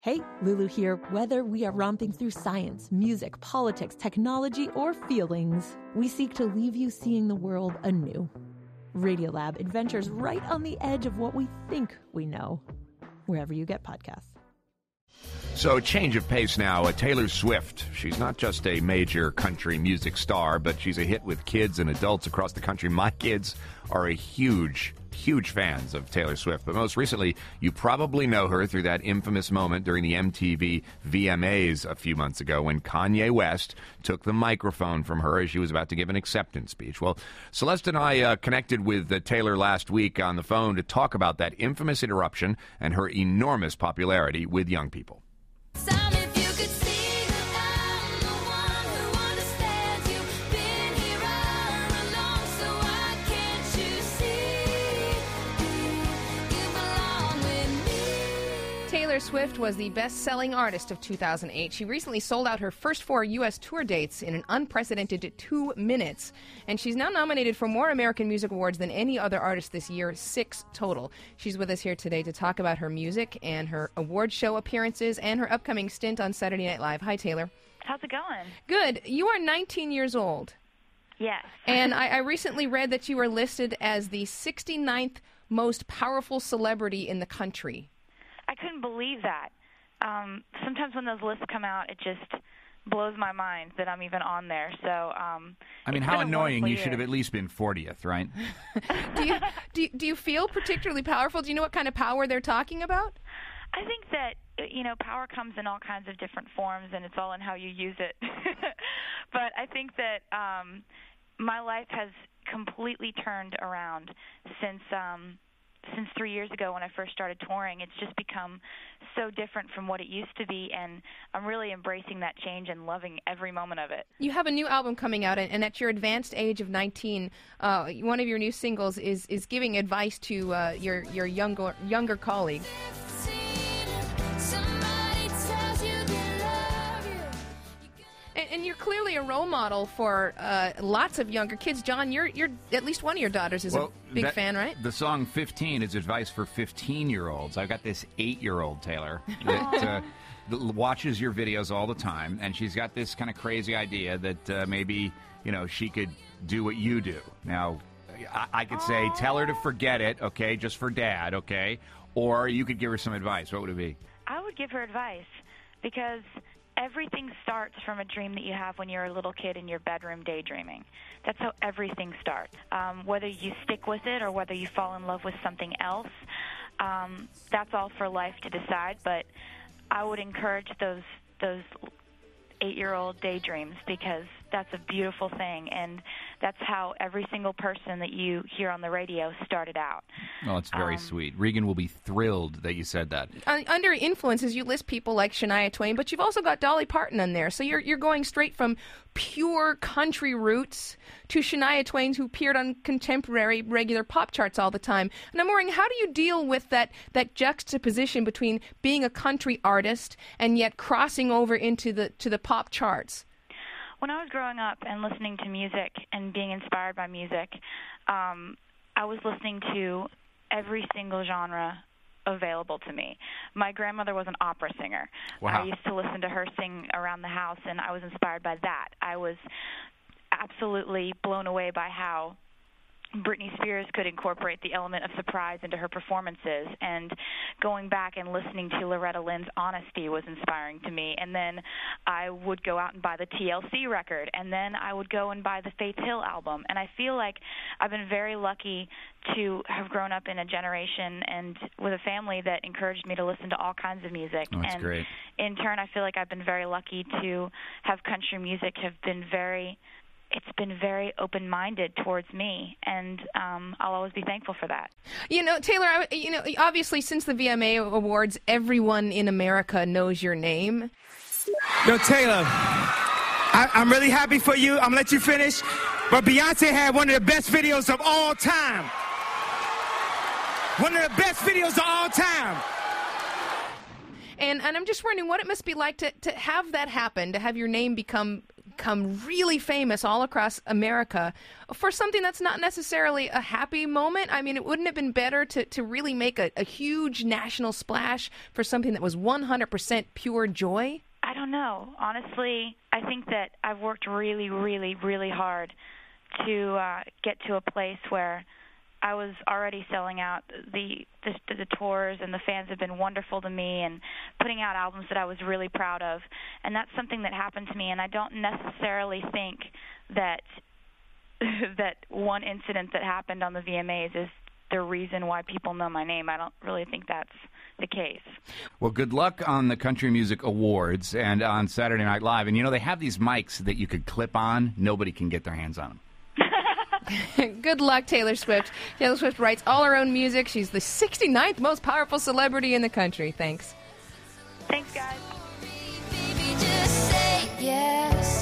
Hey, Lulu here. Whether we are romping through science, music, politics, technology, or feelings, we seek to leave you seeing the world anew. Radiolab adventures right on the edge of what we think we know, wherever you get podcasts. So, change of pace now. Taylor Swift. She's not just a major country music star, but she's a hit with kids and adults across the country. My kids are a huge fans of Taylor Swift. But most recently, you probably know her through that infamous moment during the MTV VMAs a few months ago when Kanye West took the microphone from her as she was about to give an acceptance speech. Well, Celeste and I connected with Taylor last week on the phone to talk about that infamous interruption and her enormous popularity with young people. Taylor Swift was the best-selling artist of 2008. She recently sold out her first 4 U.S. tour dates in an unprecedented 2 minutes. And she's now nominated for more American Music Awards than any other artist this year, 6 total. She's with us here today to talk about her music and her award show appearances and her upcoming stint on Saturday Night Live. Hi, Taylor. How's it going? Good. You are 19 years old. Yes. And I recently read that you were listed as the 69th most powerful celebrity in the country. I couldn't believe that. Sometimes when those lists come out, it just blows my mind that I'm even on there. So, I mean, how annoying! You should have at least been 40th, right? Do you feel particularly powerful? Do you know what kind of power they're talking about? I think that, power comes in all kinds of different forms, and it's all in how you use it. But I think that my life has completely turned around since 3 years ago when I first started touring. It's just become so different from what it used to be, and I'm really embracing that change and loving every moment of it. You have a new album coming out, and at your advanced age of 19, one of your new singles is giving advice to your younger colleague. And you're clearly a role model for lots of younger kids. John, you're at least one of your daughters is a big fan, right? The song 15 is advice for 15-year-olds. I've got this 8-year-old, Taylor, that watches your videos all the time, and she's got this kind of crazy idea that maybe, she could do what you do. Now, I could say, tell her to forget it, okay, just for Dad, okay? Or you could give her some advice. What would it be? I would give her advice because everything starts from a dream that you have when you're a little kid in your bedroom daydreaming. That's how everything starts. Whether you stick with it or whether you fall in love with something else, that's all for life to decide. But I would encourage those 8-year-old daydreams because that's a beautiful thing, and that's how every single person that you hear on the radio started out. Oh, it's very sweet. Regan will be thrilled that you said that. Under influences, you list people like Shania Twain, but you've also got Dolly Parton on there. So you're going straight from pure country roots to Shania Twain, who appeared on contemporary regular pop charts all the time. And I'm wondering, how do you deal with that juxtaposition between being a country artist and yet crossing over into the pop charts? When I was growing up and listening to music and being inspired by music, I was listening to every single genre available to me. My grandmother was an opera singer. Wow. I used to listen to her sing around the house, and I was inspired by that. I was absolutely blown away by how Britney Spears could incorporate the element of surprise into her performances, and going back and listening to Loretta Lynn's Honesty was inspiring to me. And then I would go out and buy the TLC record, and then I would go and buy the Faith Hill album. And I feel like I've been very lucky to have grown up in a generation and with a family that encouraged me to listen to all kinds of music. Oh, that's great. In turn, I feel like I've been very lucky to have country music it's been very open-minded towards me, and I'll always be thankful for that. Taylor, obviously since the VMA Awards, everyone in America knows your name. Yo, Taylor, I'm really happy for you. I'm going to let you finish. But Beyonce had one of the best videos of all time. One of the best videos of all time. And I'm just wondering what it must be like to have that happen, to have your name become become really famous all across America for something that's not necessarily a happy moment. I mean, it wouldn't have been better to really make a huge national splash for something that was 100% pure joy? I don't know. Honestly, I think that I've worked really, really, really hard to get to a place where I was already selling out the tours, and the fans have been wonderful to me, and putting out albums that I was really proud of. And that's something that happened to me, and I don't necessarily think that that one incident that happened on the VMAs is the reason why people know my name. I don't really think that's the case. Well, good luck on the Country Music Awards and on Saturday Night Live. And, you know, they have these mics that you could clip on. Nobody can get their hands on them. Good luck, Taylor Swift. Taylor Swift writes all her own music. She's the 69th most powerful celebrity in the country. Thanks. Thanks, guys. Baby, just say yes.